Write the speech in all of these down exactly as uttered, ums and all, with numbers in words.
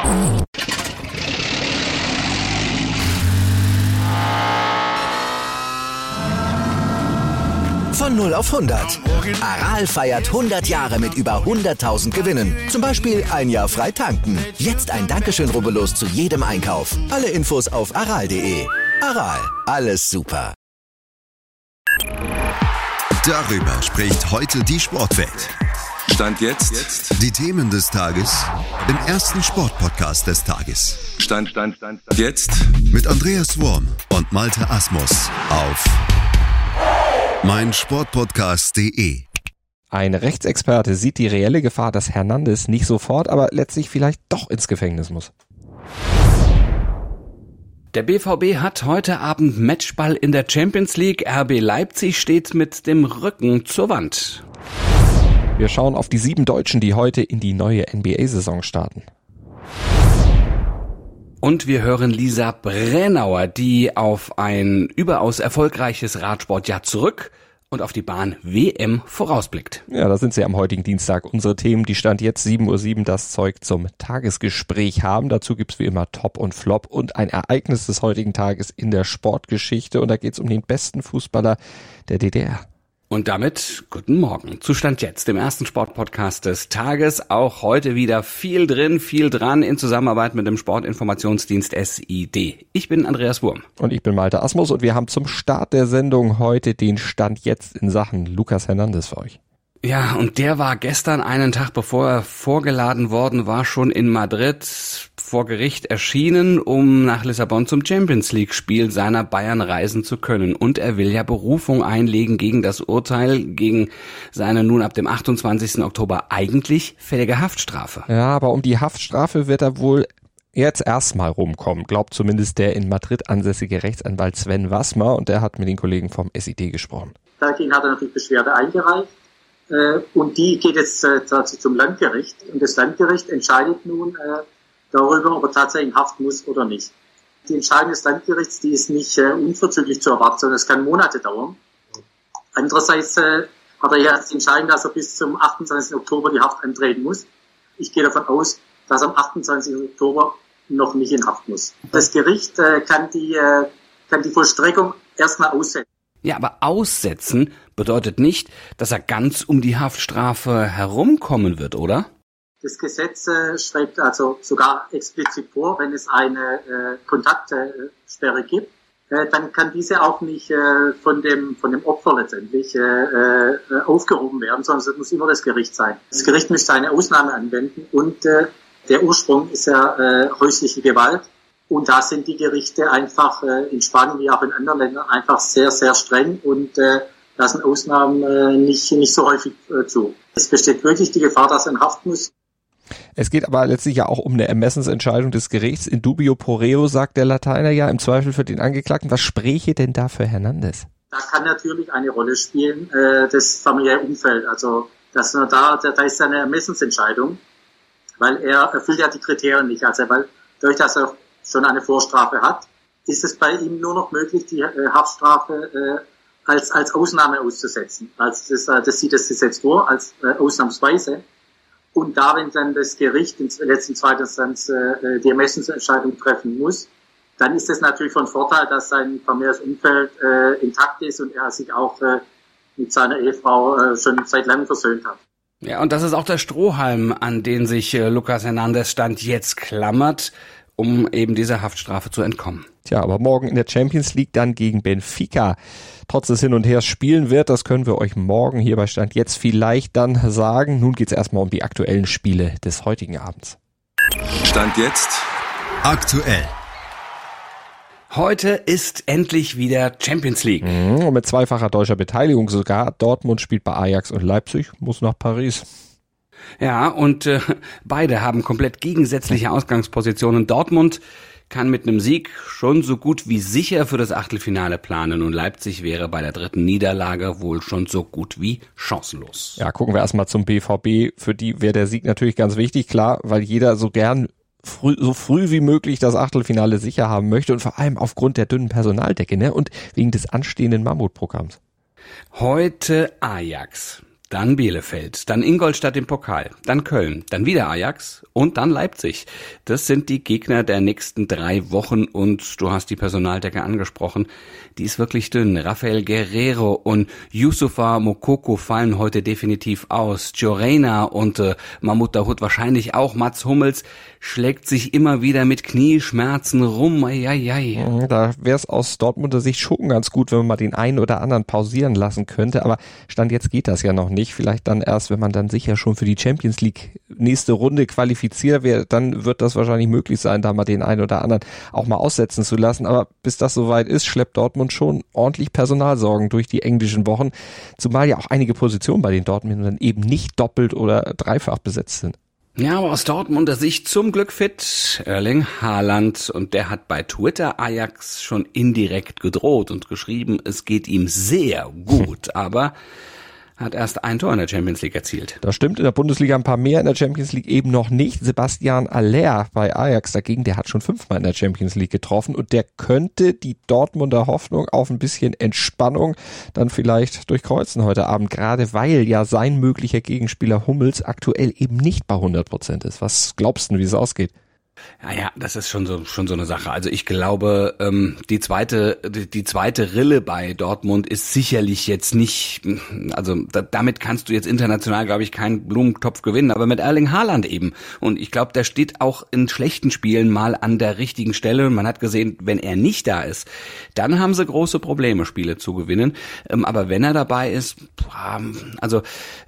Von null auf hundert. Aral feiert hundert Jahre mit über hunderttausend Gewinnen. Zum Beispiel ein Jahr frei tanken. Jetzt ein Dankeschön, rubbellos zu jedem Einkauf. Alle Infos auf aral punkt de. Aral, alles super. Darüber spricht heute die Sportwelt. Stand jetzt. Die Themen des Tages im ersten Sportpodcast des Tages. Stand, Stand, Stand, Stand. Jetzt. Mit Andreas Worm und Malte Asmus auf meinsportpodcast punkt de. Ein Rechtsexperte sieht die reelle Gefahr, dass Hernandez nicht sofort, aber letztlich vielleicht doch ins Gefängnis muss. Der B V B hat heute Abend Matchball in der Champions League. R B Leipzig steht mit dem Rücken zur Wand. Wir schauen auf die sieben Deutschen, die heute in die neue N B A-Saison starten. Und wir hören Lisa Brennauer, die auf ein überaus erfolgreiches Radsportjahr zurück und auf die Bahn-W M vorausblickt. Ja, da sind sie am heutigen Dienstag. Unsere Themen, die Stand jetzt sieben Uhr sieben das Zeug zum Tagesgespräch haben. Dazu gibt's wie immer Top und Flop und ein Ereignis des heutigen Tages in der Sportgeschichte. Und da geht's um den besten Fußballer der D D R. Und damit guten Morgen. Zu Stand jetzt, dem ersten Sportpodcast des Tages. Auch heute wieder viel drin, viel dran in Zusammenarbeit mit dem Sportinformationsdienst S I D. Ich bin Andreas Wurm. Und ich bin Malte Asmus und wir haben zum Start der Sendung heute den Stand jetzt in Sachen Lucas Hernandez für euch. Ja, und der war gestern, einen Tag bevor er vorgeladen worden war, schon in Madrid vor Gericht erschienen, um nach Lissabon zum Champions-League-Spiel seiner Bayern reisen zu können. Und er will ja Berufung einlegen gegen das Urteil, gegen seine nun ab dem achtundzwanzigsten Oktober eigentlich fällige Haftstrafe. Ja, aber um die Haftstrafe wird er wohl jetzt erstmal rumkommen, glaubt zumindest der in Madrid ansässige Rechtsanwalt Sven Wassmer, und der hat mit den Kollegen vom S I D gesprochen. Dagegen hat er natürlich Beschwerde eingereicht. Und die geht jetzt äh, tatsächlich zum Landgericht. Und das Landgericht entscheidet nun äh, darüber, ob er tatsächlich in Haft muss oder nicht. Die Entscheidung des Landgerichts, die ist nicht äh, unverzüglich zu erwarten, sondern es kann Monate dauern. Andererseits äh, hat er ja die Entscheidung, dass er bis zum achtundzwanzigsten Oktober die Haft antreten muss. Ich gehe davon aus, dass er am achtundzwanzigsten Oktober noch nicht in Haft muss. Das Gericht äh, kann die äh, kann die Vollstreckung erstmal aussetzen. Ja, aber aussetzen bedeutet nicht, dass er ganz um die Haftstrafe herumkommen wird, oder? Das Gesetz äh, schreibt also sogar explizit vor, wenn es eine äh, Kontaktsperre gibt, äh, dann kann diese auch nicht äh, von dem von dem Opfer letztendlich äh, äh, aufgehoben werden, sondern es muss immer das Gericht sein. Das Gericht müsste eine Ausnahme anwenden und äh, der Ursprung ist ja äh, häusliche Gewalt. Und da sind die Gerichte einfach äh, in Spanien wie auch in anderen Ländern einfach sehr, sehr streng und äh, lassen Ausnahmen äh, nicht nicht so häufig äh, zu. Es besteht wirklich die Gefahr, dass er in Haft muss. Es geht aber letztlich ja auch um eine Ermessensentscheidung des Gerichts. In dubio pro reo, sagt der Lateiner ja, im Zweifel für den Angeklagten. Was spräche denn da für Hernandez? Da kann natürlich eine Rolle spielen, äh, das familiäre Umfeld. Also dass nur da, da, da ist eine Ermessensentscheidung, weil er erfüllt ja die Kriterien nicht. Also weil dadurch, dass er schon eine Vorstrafe hat, ist es bei ihm nur noch möglich, die äh, Haftstrafe äh, als als Ausnahme auszusetzen. Also das, äh, das sieht das Gesetz vor, als äh, ausnahmsweise. Und da, wenn dann das Gericht in letzter zweiter Instanz äh, die Ermessensentscheidung treffen muss, dann ist es natürlich von Vorteil, dass sein familiäres Umfeld äh, intakt ist und er sich auch äh, mit seiner Ehefrau äh, schon seit langem versöhnt hat. Ja, und das ist auch der Strohhalm, an den sich äh, Lucas Hernandez Stand jetzt klammert, um eben dieser Haftstrafe zu entkommen. Tja, aber morgen in der Champions League dann gegen Benfica trotz des Hin und Hers spielen wird, das können wir euch morgen hier bei Stand jetzt vielleicht dann sagen. Nun geht's erstmal um die aktuellen Spiele des heutigen Abends. Stand jetzt aktuell. Heute ist endlich wieder Champions League. Mhm, und mit zweifacher deutscher Beteiligung sogar. Dortmund spielt bei Ajax und Leipzig muss nach Paris. Ja, und äh, beide haben komplett gegensätzliche Ausgangspositionen. Dortmund kann mit einem Sieg schon so gut wie sicher für das Achtelfinale planen und Leipzig wäre bei der dritten Niederlage wohl schon so gut wie chancenlos. Ja, gucken wir erstmal zum B V B. Für die wäre der Sieg natürlich ganz wichtig, klar, weil jeder so gern früh, so früh wie möglich das Achtelfinale sicher haben möchte und vor allem aufgrund der dünnen Personaldecke, ne, und wegen des anstehenden Mammutprogramms. Heute Ajax. dann Bielefeld, dann Ingolstadt im Pokal, dann Köln, dann wieder Ajax und dann Leipzig. Das sind die Gegner der nächsten drei Wochen und du hast die Personaldecke angesprochen. Die ist wirklich dünn. Rafael Guerreiro und Youssoufa Moukoko fallen heute definitiv aus. Jorena und äh, Mahmoud Dahoud wahrscheinlich auch. Mats Hummels schlägt sich immer wieder mit Knieschmerzen rum. Eieiei. Da wäre es aus Dortmunder Sicht schon ganz gut, wenn man mal den einen oder anderen pausieren lassen könnte. Aber Stand jetzt geht das ja noch nicht. Vielleicht dann erst, wenn man dann sicher schon für die Champions League nächste Runde qualifiziert wäre, dann wird das wahrscheinlich möglich sein, da mal den einen oder anderen auch mal aussetzen zu lassen. Aber bis das soweit ist, schleppt Dortmund schon ordentlich Personalsorgen durch die englischen Wochen. Zumal ja auch einige Positionen bei den Dortmundern eben nicht doppelt oder dreifach besetzt sind. Ja, aber aus Dortmunder Sicht zum Glück fit Erling Haaland und der hat bei Twitter Ajax schon indirekt gedroht und geschrieben, es geht ihm sehr gut, aber hat erst ein Tor in der Champions League erzielt. Das stimmt, in der Bundesliga ein paar mehr, in der Champions League eben noch nicht. Sebastian Aller bei Ajax dagegen, der hat schon fünfmal in der Champions League getroffen und der könnte die Dortmunder Hoffnung auf ein bisschen Entspannung dann vielleicht durchkreuzen heute Abend, gerade weil ja sein möglicher Gegenspieler Hummels aktuell eben nicht bei hundert Prozent ist. Was glaubst du, wie es ausgeht? Ja, ja, das ist schon so schon so eine Sache. Also ich glaube, ähm, die zweite die, die zweite Rille bei Dortmund ist sicherlich jetzt nicht, also da, damit kannst du jetzt international, glaube ich, keinen Blumentopf gewinnen, aber mit Erling Haaland eben. Und ich glaube, der steht auch in schlechten Spielen mal an der richtigen Stelle. Man hat gesehen, wenn er nicht da ist, dann haben sie große Probleme, Spiele zu gewinnen. Ähm, aber wenn er dabei ist, also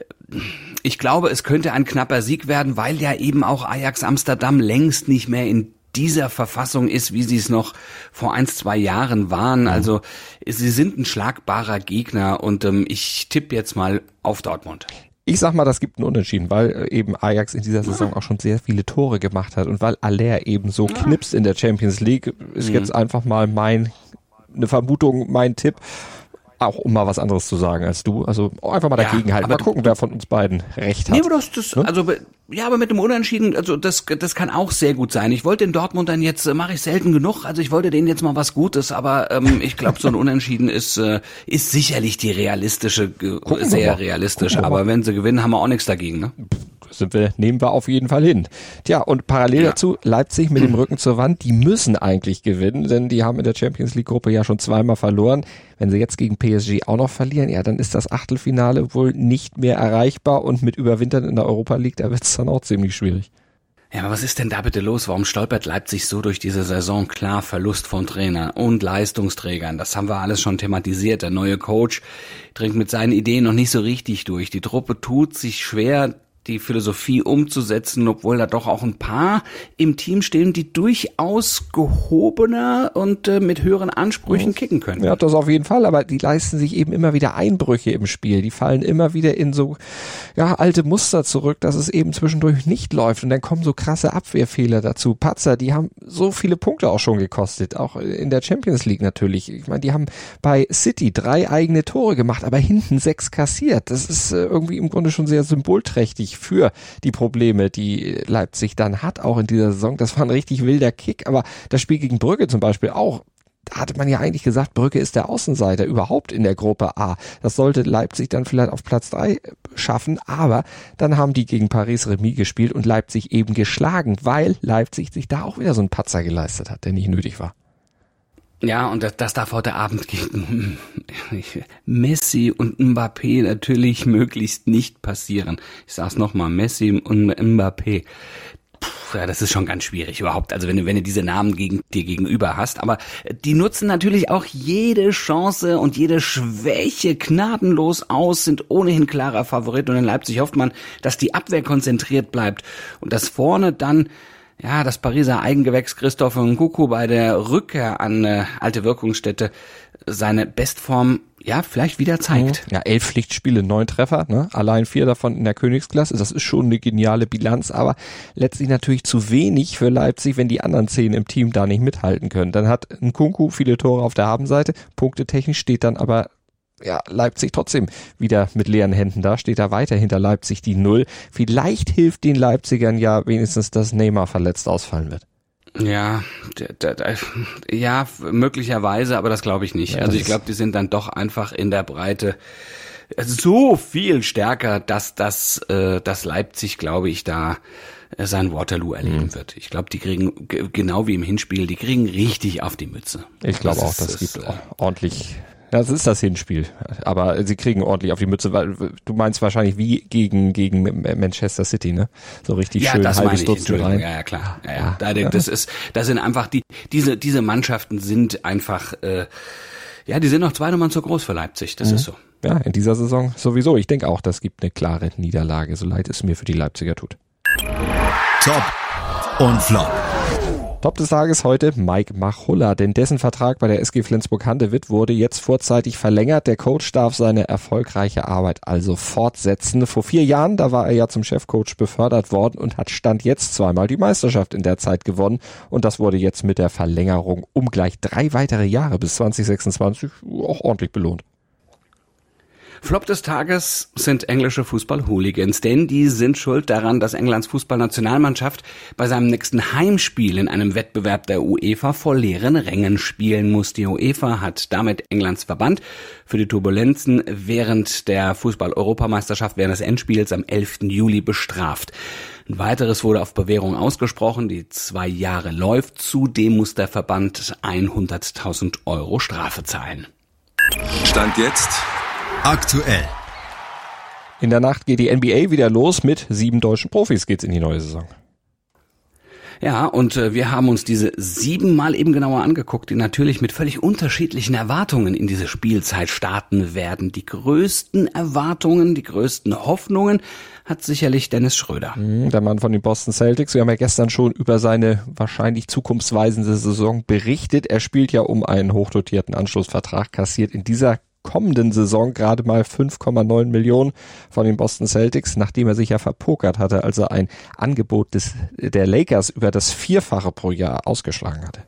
ich glaube, es könnte ein knapper Sieg werden, weil ja eben auch Ajax Amsterdam längst nicht mehr in dieser Verfassung ist, wie sie es noch vor ein, zwei Jahren waren. Also sie sind ein schlagbarer Gegner und ähm, ich tippe jetzt mal auf Dortmund. Ich sag mal, das gibt einen Unentschieden, weil eben Ajax in dieser Saison auch schon sehr viele Tore gemacht hat und weil Aller eben so knipst in der Champions League, ist mhm. jetzt einfach mal mein, eine Vermutung, mein Tipp. Auch um mal was anderes zu sagen als du. Also einfach mal dagegen ja, halten. Mal gucken, wer von uns beiden recht hat. Nee, aber das, das, also, ja, aber mit dem Unentschieden, also das, das kann auch sehr gut sein. Ich wollte den Dortmundern jetzt, äh, mache ich selten genug, also ich wollte denen jetzt mal was Gutes, aber ähm, ich glaube, so ein Unentschieden ist äh, ist sicherlich die realistische, äh, sehr realistisch. Aber wenn sie gewinnen, haben wir auch nichts dagegen, ne? Sind wir, nehmen wir auf jeden Fall hin. Tja, und parallel ja. dazu Leipzig mit dem Rücken zur Wand, die müssen eigentlich gewinnen, denn die haben in der Champions League Gruppe ja schon zweimal verloren. Wenn sie jetzt gegen P S G auch noch verlieren, ja, dann ist das Achtelfinale wohl nicht mehr erreichbar und mit Überwintern in der Europa League, da wird es dann auch ziemlich schwierig. Ja, aber was ist denn da bitte los? Warum stolpert Leipzig so durch diese Saison? Klar, Verlust von Trainer und Leistungsträgern. Das haben wir alles schon thematisiert. Der neue Coach dringt mit seinen Ideen noch nicht so richtig durch. Die Truppe tut sich schwer, die Philosophie umzusetzen, obwohl da doch auch ein paar im Team stehen, die durchaus gehobener und äh, mit höheren Ansprüchen kicken können. Ja, das auf jeden Fall, aber die leisten sich eben immer wieder Einbrüche im Spiel. Die fallen immer wieder in so ja alte Muster zurück, dass es eben zwischendurch nicht läuft und dann kommen so krasse Abwehrfehler dazu. Patzer, die haben so viele Punkte auch schon gekostet, auch in der Champions League natürlich. Ich meine, die haben bei City drei eigene Tore gemacht, aber hinten sechs kassiert. Das ist äh, irgendwie im Grunde schon sehr symbolträchtig für die Probleme, die Leipzig dann hat, auch in dieser Saison. Das war ein richtig wilder Kick, aber das Spiel gegen Brügge zum Beispiel auch, da hatte man ja eigentlich gesagt, Brügge ist der Außenseiter überhaupt in der Gruppe A. Das sollte Leipzig dann vielleicht auf Platz drei schaffen, aber dann haben die gegen Paris Remis gespielt und Leipzig eben geschlagen, weil Leipzig sich da auch wieder so einen Patzer geleistet hat, der nicht nötig war. Ja, und das, das darf heute Abend gegen Messi und Mbappé natürlich möglichst nicht passieren. Ich sag's nochmal, Messi und Mbappé. Puh, ja, das ist schon ganz schwierig überhaupt. Also wenn du, wenn du diese Namen gegen dir gegenüber hast. Aber die nutzen natürlich auch jede Chance und jede Schwäche gnadenlos aus, sind ohnehin klarer Favorit. Und in Leipzig hofft man, dass die Abwehr konzentriert bleibt und dass vorne dann ja, das Pariser Eigengewächs Christophe Nkunku bei der Rückkehr an äh, alte Wirkungsstätte seine Bestform, ja, vielleicht wieder zeigt. Ja, elf Pflichtspiele, neun Treffer, ne? Allein vier davon in der Königsklasse. Das ist schon eine geniale Bilanz, aber letztlich natürlich zu wenig für Leipzig, wenn die anderen zehn im Team da nicht mithalten können. Dann hat Nkunku viele Tore auf der Habenseite, punktetechnisch steht dann aber ja, Leipzig trotzdem wieder mit leeren Händen da, steht da weiter hinter Leipzig die Null. Vielleicht hilft den Leipzigern ja wenigstens, dass Neymar verletzt ausfallen wird. Ja, da, da, ja, möglicherweise, aber das glaube ich nicht. Ja, also ich glaube, die sind dann doch einfach in der Breite so viel stärker, dass das, äh, dass Leipzig, glaube ich, da äh, sein Waterloo erleben mhm. wird. Ich glaube, die kriegen, g- genau wie im Hinspiel, die kriegen richtig auf die Mütze. Ich glaube auch, das gibt äh, ordentlich... Ja, das ist das Hinspiel, aber sie kriegen ordentlich auf die Mütze, weil du meinst wahrscheinlich wie gegen gegen Manchester City, ne? So richtig ja, schön das halbes Dutzend rein. Ja, ja, klar. Ja, ja. Da, das ist, das sind einfach die diese diese Mannschaften sind einfach, äh, ja, die sind noch zwei Nummern zu groß für Leipzig. Das mhm. ist so. Ja, in dieser Saison sowieso. Ich denke auch, das gibt eine klare Niederlage, so leid es mir für die Leipziger tut. Top und Flop. Top des Tages heute Mike Machulla, denn dessen Vertrag bei der S G Flensburg-Handewitt wurde jetzt vorzeitig verlängert. Der Coach darf seine erfolgreiche Arbeit also fortsetzen. Vor vier Jahren, da war er ja zum Chefcoach befördert worden und hat Stand jetzt zweimal die Meisterschaft in der Zeit gewonnen. Und das wurde jetzt mit der Verlängerung um gleich drei weitere Jahre bis zwanzig sechsundzwanzig auch ordentlich belohnt. Flop des Tages sind englische Fußball-Hooligans, denn die sind schuld daran, dass Englands Fußballnationalmannschaft bei seinem nächsten Heimspiel in einem Wettbewerb der UEFA vor leeren Rängen spielen muss. Die UEFA hat damit Englands Verband für die Turbulenzen während der Fußball-Europameisterschaft während des Endspiels am elften Juli bestraft. Ein weiteres wurde auf Bewährung ausgesprochen, die zwei Jahre läuft. Zudem muss der Verband hunderttausend Euro Strafe zahlen. Stand jetzt aktuell. In der Nacht geht die N B A wieder los. Mit sieben deutschen Profis geht's in die neue Saison. Ja, und äh, wir haben uns diese siebenmal eben genauer angeguckt, die natürlich mit völlig unterschiedlichen Erwartungen in diese Spielzeit starten werden. Die größten Erwartungen, die größten Hoffnungen hat sicherlich Dennis Schröder. Der Mann von den Boston Celtics. Wir haben ja gestern schon über seine wahrscheinlich zukunftsweisende Saison berichtet. Er spielt ja um einen hochdotierten Anschlussvertrag, kassiert in dieser kommenden Saison gerade mal fünf Komma neun Millionen von den Boston Celtics, nachdem er sich ja verpokert hatte, als er ein Angebot des der Lakers über das Vierfache pro Jahr ausgeschlagen hatte.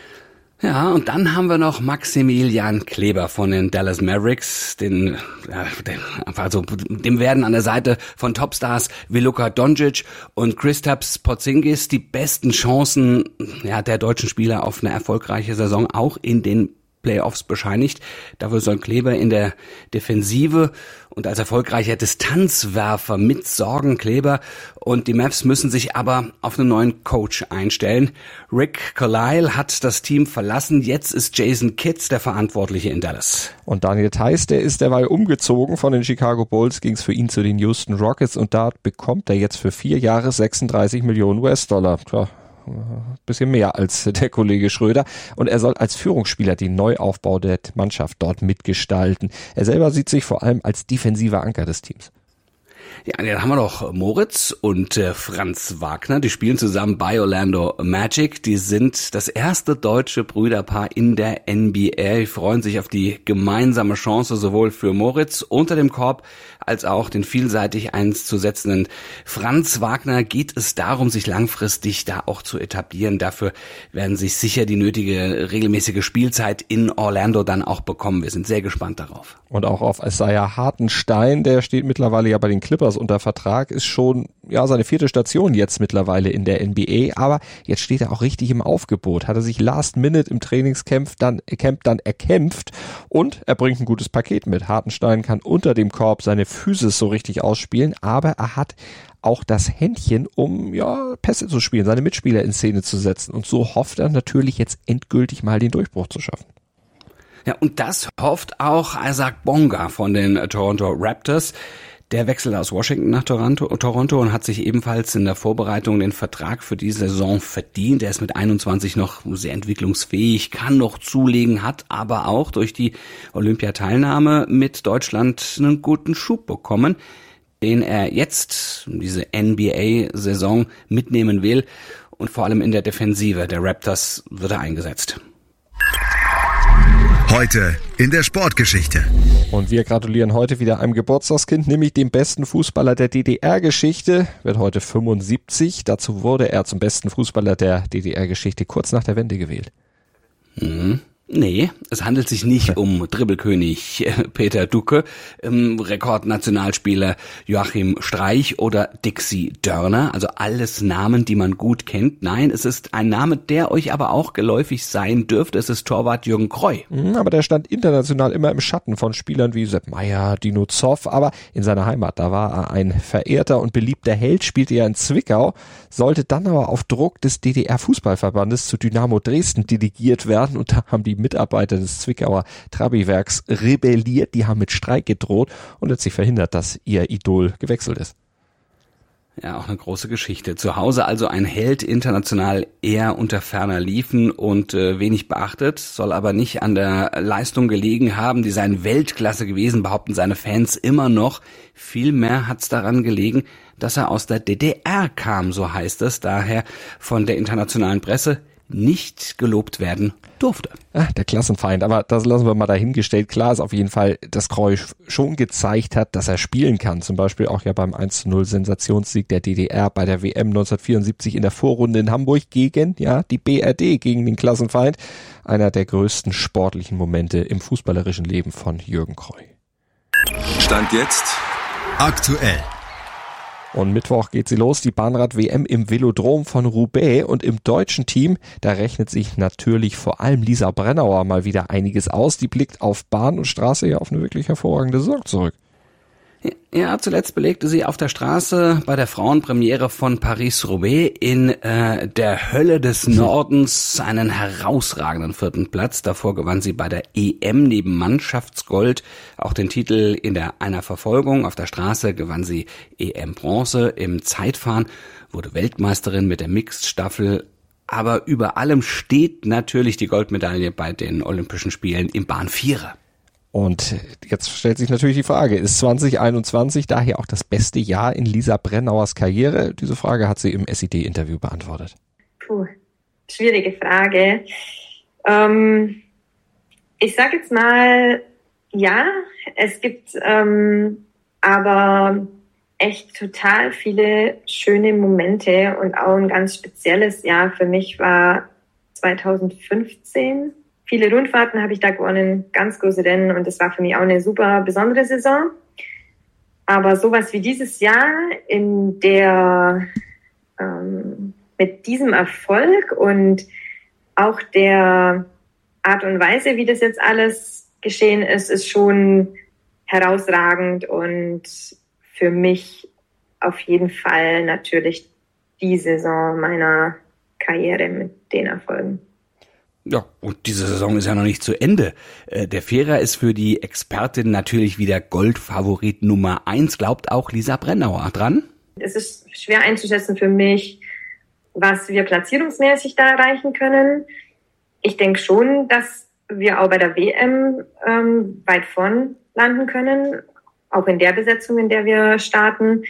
Ja, und dann haben wir noch Maximilian Kleber von den Dallas Mavericks, den, ja, den also dem werden an der Seite von Topstars wie Luka Doncic und Kristaps Porzingis die besten Chancen ja der deutschen Spieler auf eine erfolgreiche Saison auch in den Playoffs bescheinigt. Dafür soll Kleber in der Defensive und als erfolgreicher Distanzwerfer mitsorgen. Kleber und die Mavs müssen sich aber auf einen neuen Coach einstellen. Rick Carlisle hat das Team verlassen. Jetzt ist Jason Kidd der Verantwortliche in Dallas. Und Daniel Theis, der ist derweil umgezogen. Von den Chicago Bulls ging es für ihn zu den Houston Rockets und da bekommt er jetzt für vier Jahre sechsunddreißig Millionen U S-Dollar. Tja, bisschen mehr als der Kollege Schröder und er soll als Führungsspieler den Neuaufbau der Mannschaft dort mitgestalten. Er selber sieht sich vor allem als defensiver Anker des Teams. Ja, dann haben wir noch Moritz und äh, Franz Wagner, die spielen zusammen bei Orlando Magic. Die sind das erste deutsche Brüderpaar in der N B A. Die freuen sich auf die gemeinsame Chance sowohl für Moritz unter dem Korb als auch den vielseitig einzusetzenden Franz Wagner geht es darum, sich langfristig da auch zu etablieren. Dafür werden sich sicher die nötige regelmäßige Spielzeit in Orlando dann auch bekommen. Wir sind sehr gespannt darauf. Und auch auf Isaiah Hartenstein, der steht mittlerweile ja bei den Clippers unter Vertrag, ist schon ja seine vierte Station jetzt mittlerweile in der N B A, aber jetzt steht er auch richtig im Aufgebot. Hat er sich last minute im Trainingscamp dann, Camp dann erkämpft und er bringt ein gutes Paket mit. Hartenstein kann unter dem Korb seine Physis so richtig ausspielen, aber er hat auch das Händchen, um ja Pässe zu spielen, seine Mitspieler in Szene zu setzen und so hofft er natürlich jetzt endgültig mal den Durchbruch zu schaffen. Ja, und das hofft auch Isaac Bonga von den Toronto Raptors. Der wechselt aus Washington nach Toronto, Toronto und hat sich ebenfalls in der Vorbereitung den Vertrag für die Saison verdient. Er ist mit einundzwanzig noch sehr entwicklungsfähig, kann noch zulegen, hat aber auch durch die Olympiateilnahme mit Deutschland einen guten Schub bekommen, den er jetzt, diese N B A-Saison, mitnehmen will. Und vor allem in der Defensive der Raptors wird er eingesetzt. Heute in der Sportgeschichte. Und wir gratulieren heute wieder einem Geburtstagskind, nämlich dem besten Fußballer der D D R-Geschichte, wird heute fünfundsiebzig. Dazu wurde er zum besten Fußballer der D D R-Geschichte kurz nach der Wende gewählt. Mhm. Nee, es handelt sich nicht um Dribbelkönig Peter Ducke, ähm, Rekordnationalspieler Joachim Streich oder Dixie Dörner, also alles Namen, die man gut kennt. Nein, es ist ein Name, der euch aber auch geläufig sein dürfte. Es ist Torwart Jürgen Kreu. Aber der stand international immer im Schatten von Spielern wie Sepp Maier, Dino Zoff, aber in seiner Heimat, da war er ein verehrter und beliebter Held, spielte er in Zwickau, sollte dann aber auf Druck des D D R-Fußballverbandes zu Dynamo Dresden delegiert werden und da haben die Mitarbeiter des Zwickauer Trabi-Werks rebelliert, die haben mit Streik gedroht und letztlich verhindert, dass ihr Idol gewechselt ist. Ja, auch eine große Geschichte. Zu Hause also ein Held, international eher unter ferner Liefen und äh, wenig beachtet, soll aber nicht an der Leistung gelegen haben, die seien Weltklasse gewesen, behaupten seine Fans immer noch. Vielmehr hat's daran gelegen, dass er aus der D D R kam, so heißt es, daher von der internationalen Presse nicht gelobt werden durfte. Ach, der Klassenfeind, aber das lassen wir mal dahingestellt. Klar ist auf jeden Fall, dass Kreu schon gezeigt hat, dass er spielen kann. Zum Beispiel auch ja beim eins zu null Sensationssieg der D D R bei der W M neunzehnhundertvierundsiebzig in der Vorrunde in Hamburg gegen, ja, die B R D, gegen den Klassenfeind. Einer der größten sportlichen Momente im fußballerischen Leben von Jürgen Kreu. Stand jetzt Aktuell. Und Mittwoch geht sie los, die Bahnrad-W M im Velodrom von Roubaix. Und im deutschen Team, da rechnet sich natürlich vor allem Lisa Brennauer mal wieder einiges aus. Die blickt auf Bahn und Straße ja auf eine wirklich hervorragende Saison zurück. Ja, zuletzt belegte sie auf der Straße bei der Frauenpremiere von Paris-Roubaix in äh, der Hölle des Nordens einen herausragenden vierten Platz. Davor gewann sie bei der E M neben Mannschaftsgold auch den Titel in der Einerverfolgung. Auf der Straße gewann sie E M-Bronze. Im Zeitfahren wurde Weltmeisterin mit der Mixed-Staffel. Aber über allem steht natürlich die Goldmedaille bei den Olympischen Spielen im Bahnvierer. Und jetzt stellt sich natürlich die Frage, ist zwanzig einundzwanzig daher auch das beste Jahr in Lisa Brennauers Karriere? Diese Frage hat sie im S I D-Interview beantwortet. Puh, schwierige Frage. Ähm, ich sage jetzt mal, ja, es gibt ähm, aber echt total viele schöne Momente und auch ein ganz spezielles Jahr für mich war zweitausendfünfzehn. Viele Rundfahrten habe ich da gewonnen, ganz große Rennen und das war für mich auch eine super besondere Saison. Aber sowas wie dieses Jahr in der ähm, mit diesem Erfolg und auch der Art und Weise, wie das jetzt alles geschehen ist, ist schon herausragend und für mich auf jeden Fall natürlich die Saison meiner Karriere mit den Erfolgen. Ja, und diese Saison ist ja noch nicht zu Ende. Der Vierer ist für die Expertin natürlich wieder Goldfavorit Nummer eins. Glaubt auch Lisa Brennauer dran? Es ist schwer einzuschätzen für mich, was wir platzierungsmäßig da erreichen können. Ich denke schon, dass wir auch bei der W M ähm, weit vorn landen können, auch in der Besetzung, in der wir starten.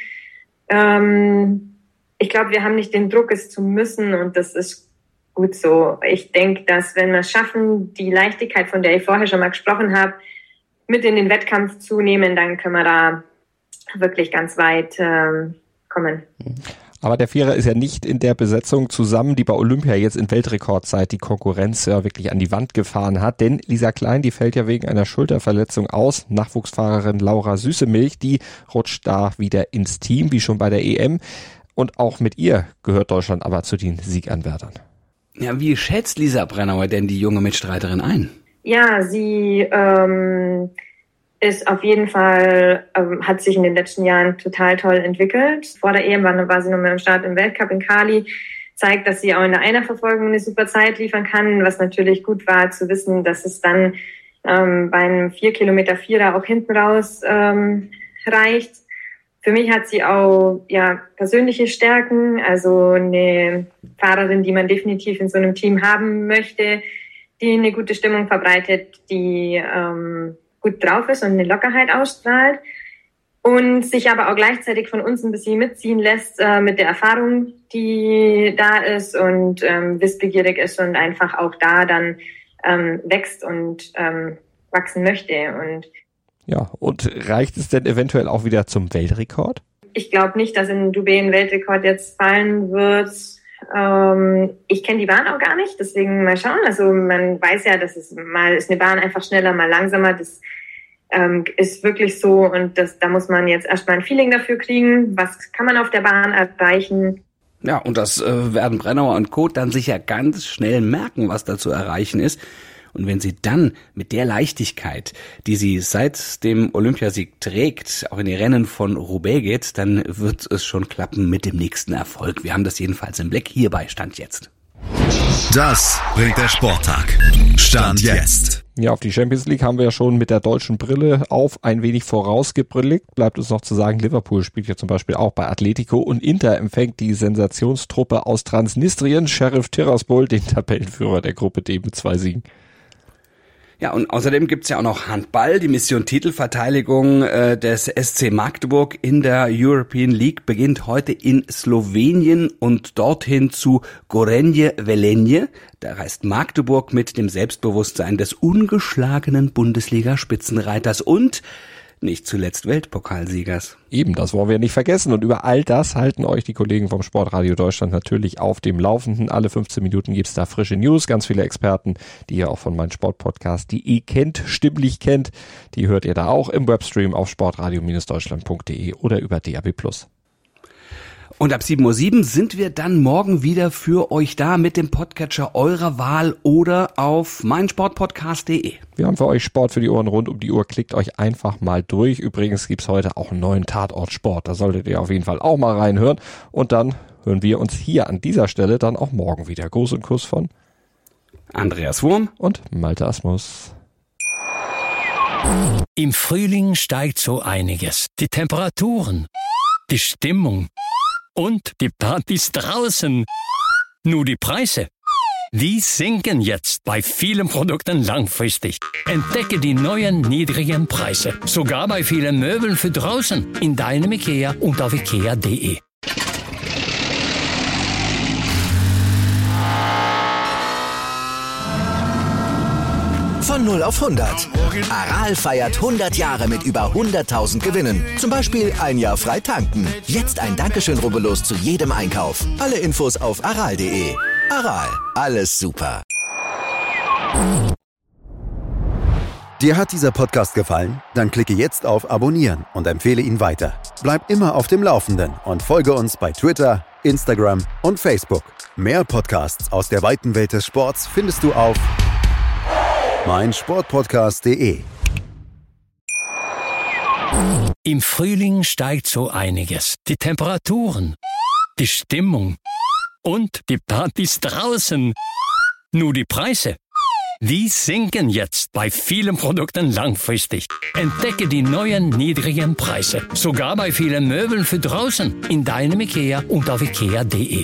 Ähm, ich glaube, wir haben nicht den Druck, es zu müssen und das ist gut so. Ich denke, dass wenn wir es schaffen, die Leichtigkeit, von der ich vorher schon mal gesprochen habe, mit in den Wettkampf zu nehmen, dann können wir da wirklich ganz weit ähm, kommen. Aber der Vierer ist ja nicht in der Besetzung zusammen, die bei Olympia jetzt in Weltrekordzeit die Konkurrenz ja wirklich an die Wand gefahren hat. Denn Lisa Klein, die fällt ja wegen einer Schulterverletzung aus. Nachwuchsfahrerin Laura Süßemilch, die rutscht da wieder ins Team, wie schon bei der E M. Und auch mit ihr gehört Deutschland aber zu den Sieganwärtern. Ja, wie schätzt Lisa Brennauer denn die junge Mitstreiterin ein? Ja, sie ähm, ist auf jeden Fall, ähm, hat sich in den letzten Jahren total toll entwickelt. Vor der E M war, war sie nochmal im Start im Weltcup in Cali, zeigt, dass sie auch in der Einerverfolgung eine super Zeit liefern kann, was natürlich gut war zu wissen, dass es dann ähm, bei einem vier Kilometer Vierer auch hinten raus ähm, reicht. Für mich hat sie auch ja persönliche Stärken, also eine Fahrerin, die man definitiv in so einem Team haben möchte, die eine gute Stimmung verbreitet, die ähm, gut drauf ist und eine Lockerheit ausstrahlt und sich aber auch gleichzeitig von uns ein bisschen mitziehen lässt äh, mit der Erfahrung, die da ist und ähm, wissbegierig ist und einfach auch da dann ähm, wächst und ähm, wachsen möchte. Und ja, und reicht es denn eventuell auch wieder zum Weltrekord? Ich glaube nicht, dass in Roubaix ein Weltrekord jetzt fallen wird. Ähm, ich kenne die Bahn auch gar nicht, deswegen mal schauen. Also man weiß ja, dass es mal ist eine Bahn einfach schneller, mal langsamer. Das ähm, ist wirklich so und das, da muss man jetzt erstmal ein Feeling dafür kriegen. Was kann man auf der Bahn erreichen? Ja, und das äh, werden Brennauer und Co. dann sicher ganz schnell merken, was da zu erreichen ist. Und wenn sie dann mit der Leichtigkeit, die sie seit dem Olympiasieg trägt, auch in die Rennen von Roubaix geht, dann wird es schon klappen mit dem nächsten Erfolg. Wir haben das jedenfalls im Blick. Hierbei Stand jetzt. Das bringt der Sporttag. Stand jetzt. Ja, auf die Champions League haben wir ja schon mit der deutschen Brille auf ein wenig vorausgebrilligt. Bleibt uns noch zu sagen, Liverpool spielt ja zum Beispiel auch bei Atletico und Inter empfängt die Sensationstruppe aus Transnistrien, Sheriff Tiraspol, den Tabellenführer der Gruppe D mit zwei Siegen. Ja, und außerdem gibt's ja auch noch Handball. Die Mission Titelverteidigung äh, des S C Magdeburg in der European League beginnt heute in Slowenien und dorthin zu Gorenje Velenje. Da reist Magdeburg mit dem Selbstbewusstsein des ungeschlagenen Bundesliga-Spitzenreiters und nicht zuletzt Weltpokalsiegers. Eben, das wollen wir nicht vergessen. Und über all das halten euch die Kollegen vom Sportradio Deutschland natürlich auf dem Laufenden. Alle fünfzehn Minuten gibt's da frische News. Ganz viele Experten, die ihr auch von meinem Sportpodcast, die ihr kennt, stimmlich kennt. Die hört ihr da auch im Webstream auf sportradio Deutschland punkt de oder über D A B plus. Und ab sieben Uhr sieben sind wir dann morgen wieder für euch da mit dem Podcatcher eurer Wahl oder auf meinsportpodcast punkt de. Wir haben für euch Sport für die Ohren rund um die Uhr. Klickt euch einfach mal durch. Übrigens gibt's heute auch einen neuen Tatort Sport. Da solltet ihr auf jeden Fall auch mal reinhören. Und dann hören wir uns hier an dieser Stelle dann auch morgen wieder. Gruß und Kuss von Andreas Wurm und Malte Asmus. Im Frühling steigt so einiges. Die Temperaturen, die Stimmung und die Partys draußen. Nur die Preise, die sinken jetzt bei vielen Produkten langfristig. Entdecke die neuen niedrigen Preise. Sogar bei vielen Möbeln für draußen. In deinem Ikea und auf ikea punkt de. Von null auf hundert. Aral feiert hundert Jahre mit über hunderttausend Gewinnen. Zum Beispiel ein Jahr frei tanken. Jetzt ein Dankeschön, rubbellos zu jedem Einkauf. Alle Infos auf aral punkt de. Aral, alles super. Dir hat dieser Podcast gefallen? Dann klicke jetzt auf Abonnieren und empfehle ihn weiter. Bleib immer auf dem Laufenden und folge uns bei Twitter, Instagram und Facebook. Mehr Podcasts aus der weiten Welt des Sports findest du auf mein Sportpodcast punkt de. Im Frühling steigt so einiges. Die Temperaturen, die Stimmung und die Partys draußen. Nur die Preise, die sinken jetzt bei vielen Produkten langfristig. Entdecke die neuen niedrigen Preise. Sogar bei vielen Möbeln für draußen. In deinem Ikea und auf ikea punkt de.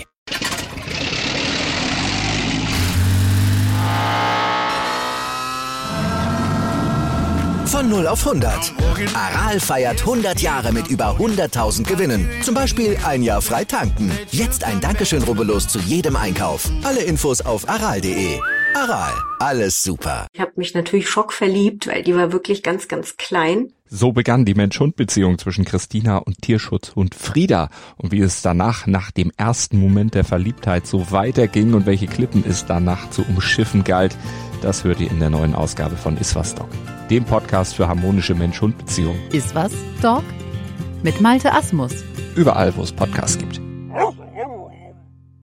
Von null auf hundert. Aral feiert hundert Jahre mit über hunderttausend Gewinnen. Zum Beispiel ein Jahr frei tanken. Jetzt ein Dankeschön, rubbellos zu jedem Einkauf. Alle Infos auf aral punkt de. Aral, alles super. Ich habe mich natürlich schockverliebt, weil die war wirklich ganz, ganz klein. So begann die Mensch-Hund-Beziehung zwischen Christina und Tierschutzhund Frieda. Und wie es danach, nach dem ersten Moment der Verliebtheit, so weiterging und welche Klippen es danach zu umschiffen galt, das hört ihr in der neuen Ausgabe von Iswas Dog, dem Podcast für harmonische Mensch-Hund-Beziehungen. Iswas Dog mit Malte Asmus. Überall, wo es Podcasts gibt.